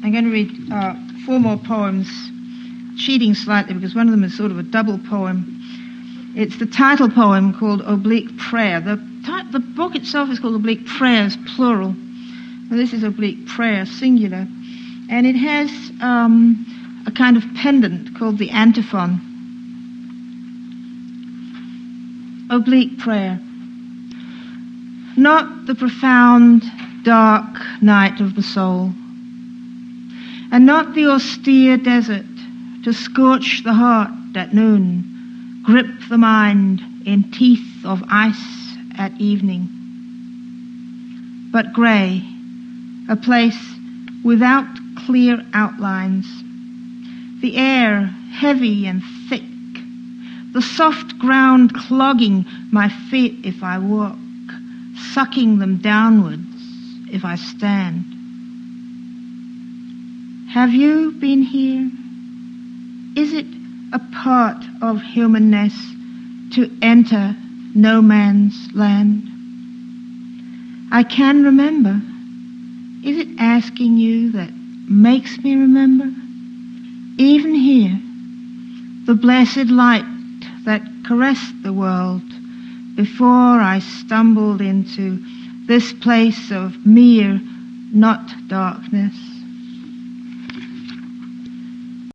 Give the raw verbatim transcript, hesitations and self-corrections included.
I'm going to read uh, four more poems, cheating slightly because one of them is sort of a double poem. It's the title poem called Oblique Prayer. The, ti- the book itself is called Oblique Prayers, plural. And this is Oblique Prayer, singular. And it has um, a kind of pendant called the antiphon. Oblique Prayer. Not the profound, dark night of the soul, and not the austere desert to scorch the heart at noon, grip the mind in teeth of ice at evening, but grey, a place without clear outlines, the air heavy and thick, the soft ground clogging my feet if I walk, sucking them downwards if I stand. Have you been here? Is it a part of humanness to enter no man's land? I can remember. Is it asking you that makes me remember? Even here, the blessed light that caressed the world before I stumbled into this place of mere not darkness.